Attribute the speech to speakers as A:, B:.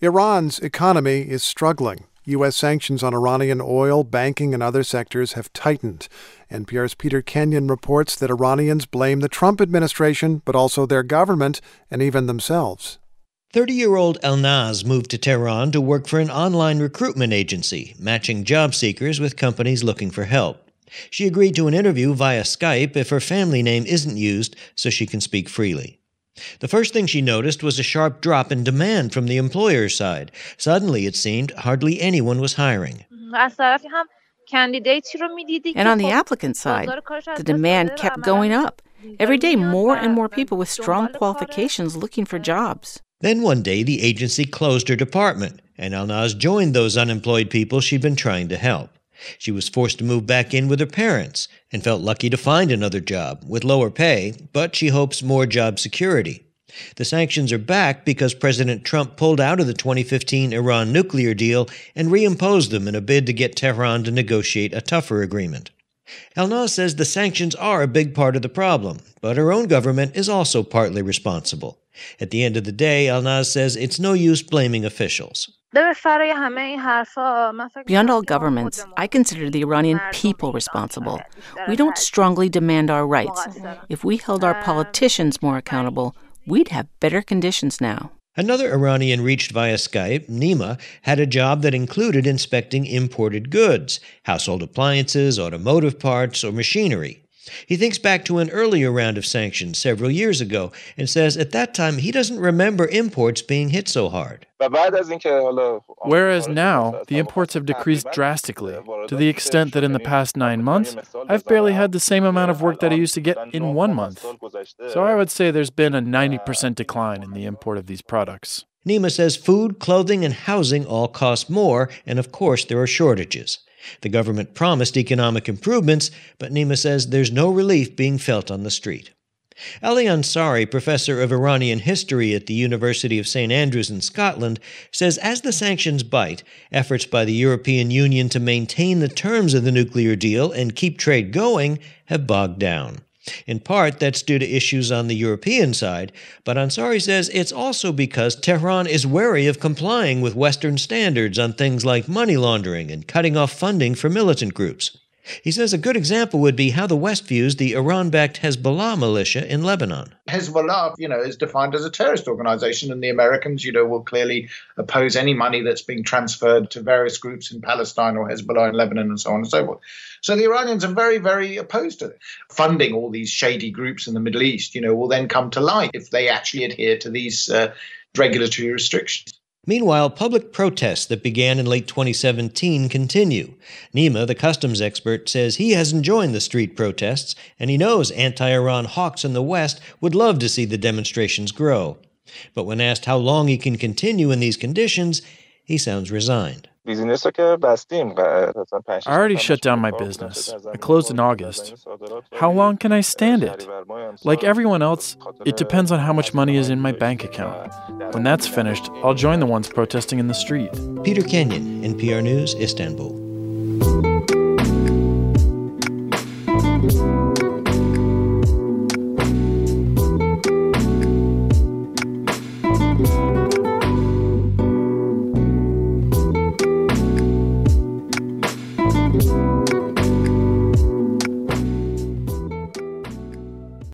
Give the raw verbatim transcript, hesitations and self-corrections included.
A: Iran's economy is struggling. U S sanctions on Iranian oil, banking, and other sectors have tightened. N P R's Peter Kenyon reports that Iranians blame the Trump administration, but also their government and even themselves.
B: thirty-year-old Elnaz moved to Tehran to work for an online recruitment agency, matching job seekers with companies looking for help. She agreed to an interview via Skype if her family name isn't used so she can speak freely. The first thing she noticed was a sharp drop in demand from the employer's side. Suddenly, it seemed, hardly anyone was hiring.
C: And on the applicant side, the demand kept going up. Every day, more and more people with strong qualifications looking for jobs.
B: Then one day, the agency closed her department, and Elnaz joined those unemployed people she'd been trying to help. She was forced to move back in with her parents and felt lucky to find another job with lower pay, but she hopes more job security. The sanctions are back because President Trump pulled out of the twenty fifteen Iran nuclear deal and reimposed them in a bid to get Tehran to negotiate a tougher agreement. Elnaz says the sanctions are a big part of the problem, but her own government is also partly responsible. At the end of the day, Elnaz says it's no use blaming officials.
C: Beyond all governments, I consider the Iranian people responsible. We don't strongly demand our rights. If we held our politicians more accountable, we'd have better conditions now.
B: Another Iranian reached via Skype, Nima, had a job that included inspecting imported goods, household appliances, automotive parts, or machinery. He thinks back to an earlier round of sanctions several years ago and says at that time he doesn't remember imports being hit so hard.
D: Whereas now, the imports have decreased drastically, to the extent that in the past nine months, I've barely had the same amount of work that I used to get in one month. So I would say there's been a ninety percent decline in the import of these products.
B: Nima says food, clothing, and housing all cost more, and of course there are shortages. The government promised economic improvements, but Nima says there's no relief being felt on the street. Ali Ansari, professor of Iranian history at the University of Saint Andrews in Scotland, says as the sanctions bite, efforts by the European Union to maintain the terms of the nuclear deal and keep trade going have bogged down. In part, that's due to issues on the European side, but Ansari says it's also because Tehran is wary of complying with Western standards on things like money laundering and cutting off funding for militant groups. He says a good example would be how the West views the Iran-backed Hezbollah militia in Lebanon.
E: Hezbollah, you know, is defined as a terrorist organization, and the Americans, you know, will clearly oppose any money that's being transferred to various groups in Palestine or Hezbollah in Lebanon and so on and so forth. So the Iranians are very, very opposed to it. Funding all these shady groups in the Middle East, you know, will then come to light if they actually adhere to these uh, regulatory restrictions.
B: Meanwhile, public protests that began in late twenty seventeen continue. Nima, the customs expert, says he hasn't joined the street protests, and he knows anti-Iran hawks in the West would love to see the demonstrations grow. But when asked how long he can continue in these conditions, he sounds resigned.
D: I already shut down my business. I closed in August. How long can I stand it? Like everyone else, it depends on how much money is in my bank account. When that's finished, I'll join the ones protesting in the street.
B: Peter Kenyon, N P R News, Istanbul.